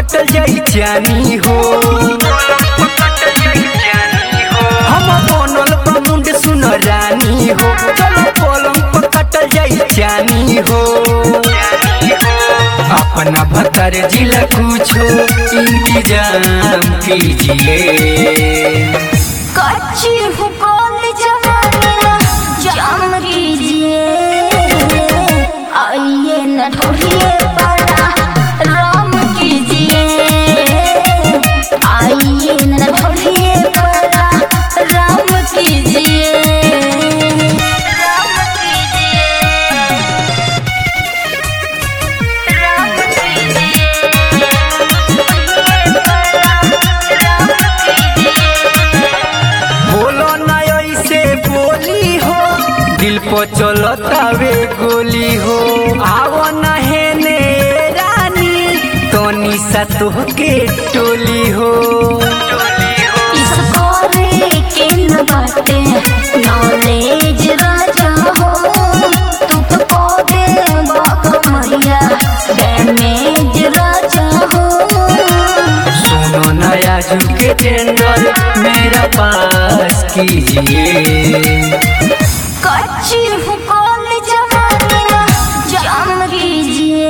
कटल जाई जानी हो। हम बनल बा मुंड सुन रानी हो, चलो पलंग पर कटल जाई जानी हो। अपना भतर जिला कुछो इंतजाम कीजिए। कच्ची हूँ कॉलेज जाम कीजिए। आइए न ढूंढिए बड़ा राम कीजिए। आइए न ढूंढिए बड़ा राम कीजिए। दिल पर चलतावे गोली हो, आवो नहेने रानी तनी सा तोहके टोली हो। इसको के न बाटे नॉलेज राजा हो, तू तो कोदे बाकमरिया डैमेज राजा हो। सुनो नया जुग के टेंडर मेरा पास कीजिए। कच्ची हूँ कॉलेज जाम कीजिए।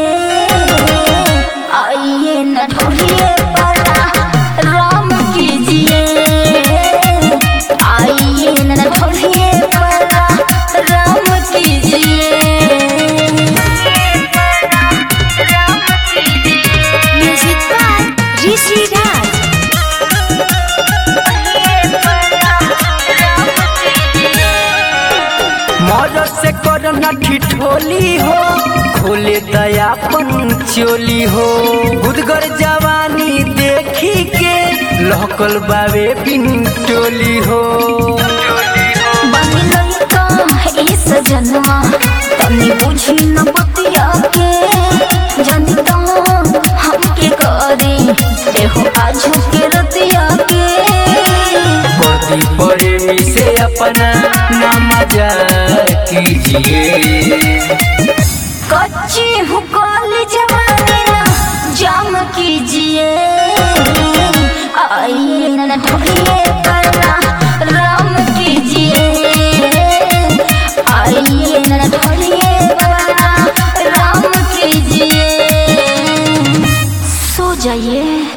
आइए न ढूंढिए बड़ा राम कीजिए। आइए न ढूंढिए बड़ा राम कीजिए। Music by Rishi Raj. मौज से करना ठिठोली हो, खोले दयापन चोली हो। गुदगर जवानी देखी के लहकल बावे बिन टोली हो। इस जन्मा तनी बुझी न बतिया के, जनता हमके करे एहो आजू के रतिया के। बड़ी प्रेमी से अपना नाम जा कीजिए। कच्ची हूँ कॉलेज जाम कीजिए। आइए न ढूंढिए बड़ा राम कीजिए। आइए न ढूंढिए बड़ा राम कीजिए। सो जाइए।